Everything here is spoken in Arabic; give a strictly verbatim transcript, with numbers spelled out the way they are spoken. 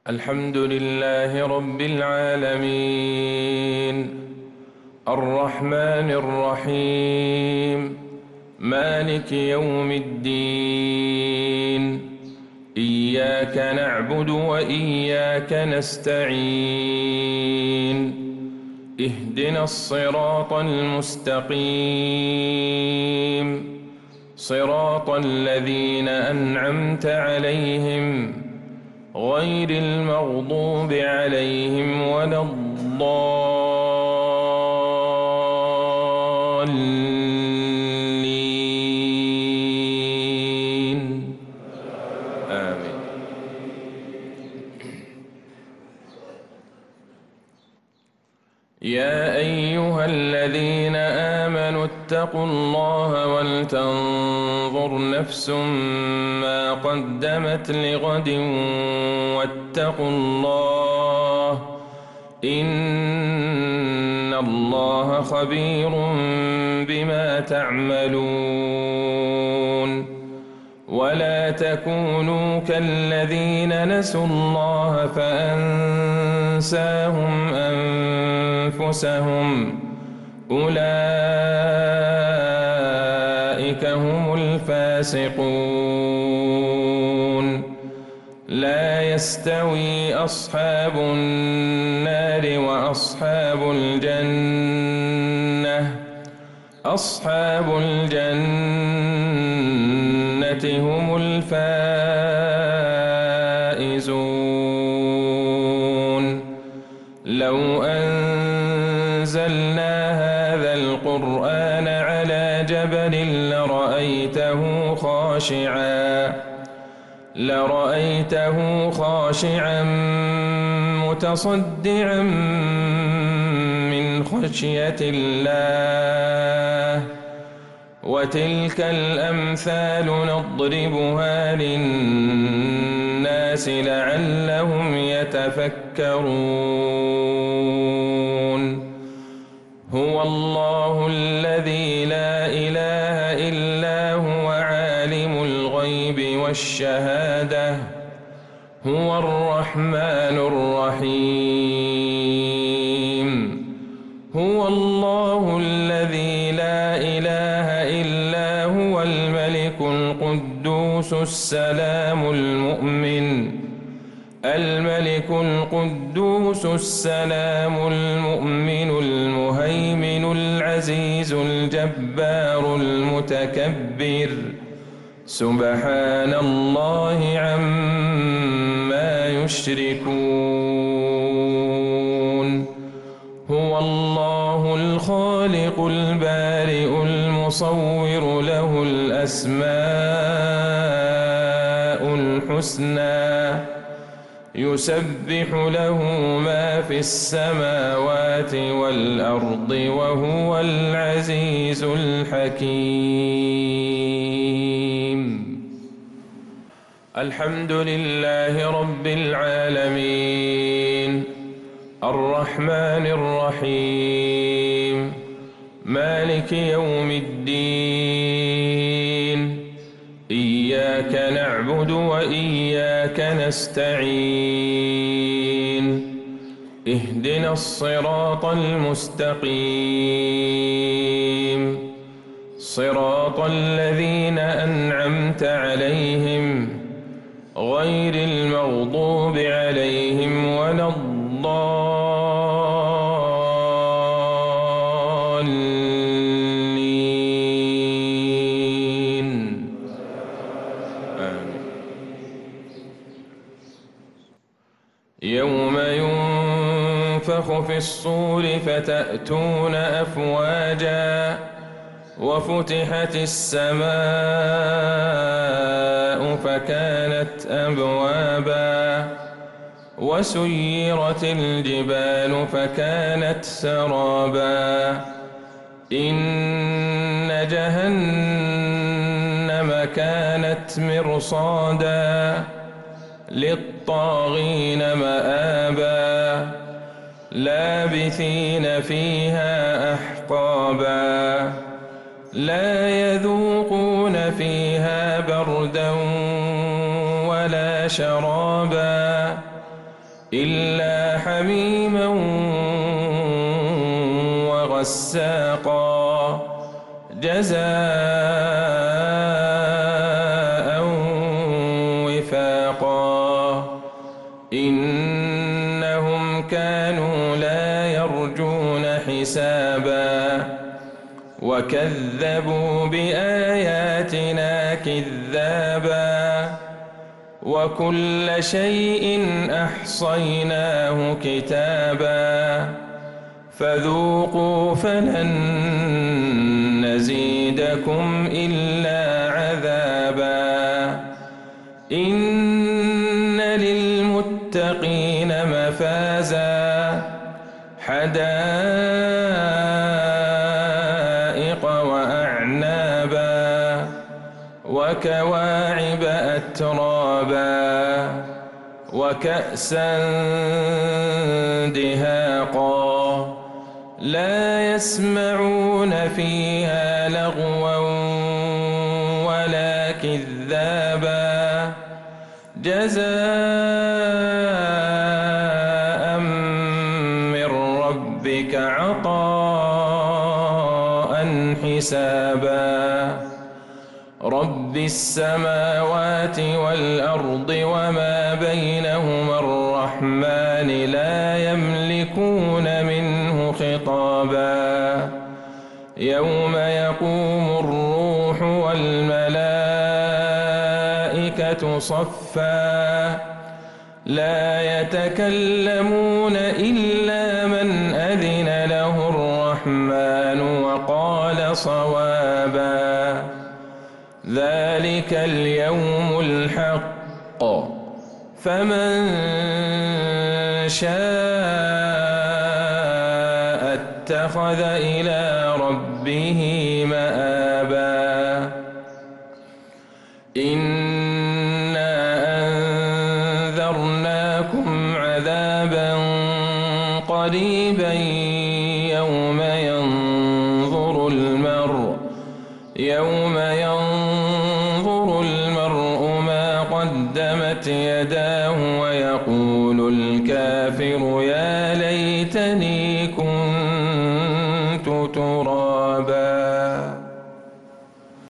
الحمد لله رب العالمين الرحمن الرحيم مالك يوم الدين إياك نعبد وإياك نستعين اهدنا الصراط المستقيم صراط الذين أنعمت عليهم غير المغضوب عليهم ولا الضالين آمين. يا أيها الذين آمنوا اتقوا الله ولتنظر نفس ما قدمت لغد واتقوا الله إن الله خبير بما تعملون. ولا تكونوا كالذين نسوا الله فأنساهم أنفسهم أولئك هم الفاسقون. لا يستوي أصحاب النار وأصحاب الجنة أصحاب الجنة هم الفائزون. لو أنزلنا هذا القرآن على جبل لرأيته خاشعا لرأيته خاشعا متصدعا من خشية الله. وتلك الأمثال نضربها للناس لعلهم يتفكرون. هو الله الذي لا إله إلا هو عالم الغيب والشهادة هو الرحمن الرحيم. هو الله الذي لا إله إلا هو الملك القدوس السلام المؤمن الملك القدوس السلام المؤمن المهيمن العزيز الجبار المتكبر. سبحان الله عما يشركون. هو الله الخالق البارئ المصور له الأسماء الحسنى يسبح له ما في السماوات والأرض وهو العزيز الحكيم. الحمد لله رب العالمين الرحمن الرحيم مالك يوم الدين إياك نعبد وإياك نستعين اهدنا الصراط المستقيم صراط الذين أنعمت عليهم غير المغضوب عليهم ولا الضالين آمين. يوم ينفخ في الصور فتأتون أفواجا وفتحت السماء فكانت أبوابا وسيرت الجبال فكانت سرابا إن جهنم كانت مرصادا للطاغين مآبا لابثين فيها أحقابا لا يذوقون فيها بردا ولا شرابا إلا حميما وغساقا جزاء وفاقا إنهم كانوا لا يرجون حسابا وكذبوا بآياتنا كذابا وكل شيء أحصيناه كتابا فذوقوا فلن نزيدكم إلا عذابا إن للمتقين مفازا حدائق وأعنابا وكواعب أترابا وكأسا دهاقا لا يسمعون فيها لغوا ولا كذابا جزاء من ربك عطاء حسابا رب السماوات والأرض وما بينهما الرحمن لا يملكون منه خطابا يوم يقوم الروح والملائكة صفا لا يتكلمون إلا من أذن له الرحمن وقال صوابا ذلك اليوم الحق فمن شاء اتخذ إلى ربه مآبا إنا أنذرناكم عذابا قريبا يوم ينظر المرء يوم ينظر المرء ما قدمت يداه ويقول الكافر يا ليتني